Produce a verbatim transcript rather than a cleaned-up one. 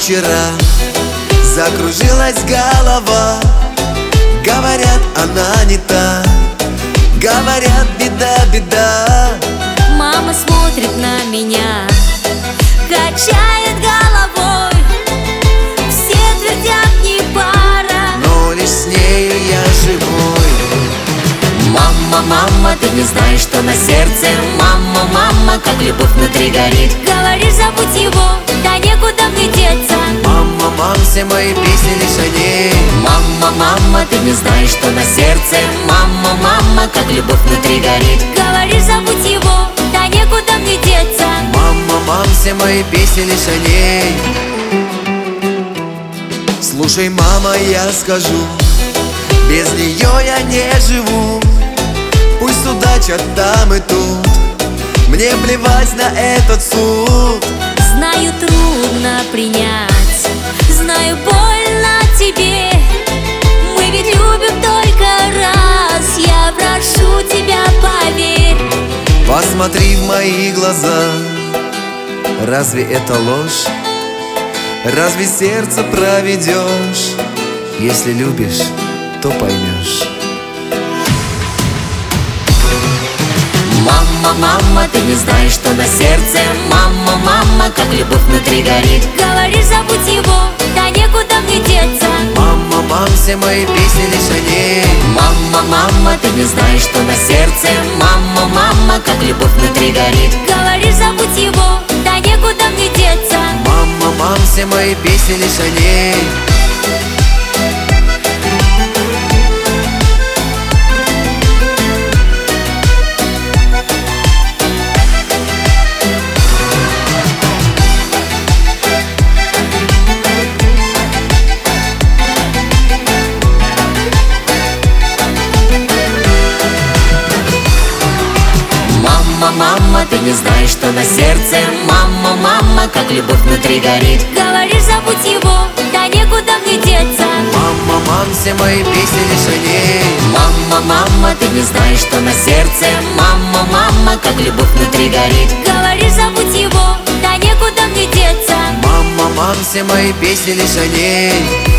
вчера закружилась голова. Говорят, она не та, говорят, беда, беда. Мама смотрит на меня, качает головой. Все твердят, не пара, но лишь с нею я живой. Мама, мама, ты не знаешь, что на сердце. Мама, мама, как любовь внутри горит. Говоришь, забудь его, да некуда мне деться. Мама, мам, все мои песни лишь о ней. Мама, мама, ты не знаешь, что на сердце. Мама, мама, как любовь внутри горит. Говоришь, забудь его, да некуда мне деться. Мама, мам, все мои песни лишь о ней. Слушай, мама, я скажу, без нее я не живу. Пусть судачат там и тут, мне плевать на этот суд. Знаю, трудно принять, знаю, больно тебе. Мы ведь любим только раз, я прошу тебя, поверь. Посмотри в мои глаза, разве это ложь? Разве сердце проведешь? Если любишь, то поймешь. Мама, мама, ты не знаешь, что на сердце. Мама, мама, как любовь внутри горит. Говоришь, забудь его, да некуда мне деться. Мама, мам, все мои песни лишь о ней. Мама, мама, ты не знаешь, что на сердце. Мама, мама, как любовь внутри горит. Говоришь, забудь его, да некуда мне деться. Мама, мам, все мои песни лишь о ней. Мама, мама, ты не знаешь, что на сердце. Мама, мама, как любовь внутри горит. Говоришь, забудь его, да некуда мне деться. Мама, мам, все мои песни лишь о ней. Мама, мама, ты не знаешь, что на сердце. Мама, мама, как любовь внутри горит. Говоришь, забудь его, да некуда мне деться. Мама, мам, все мои песни лишь о ней.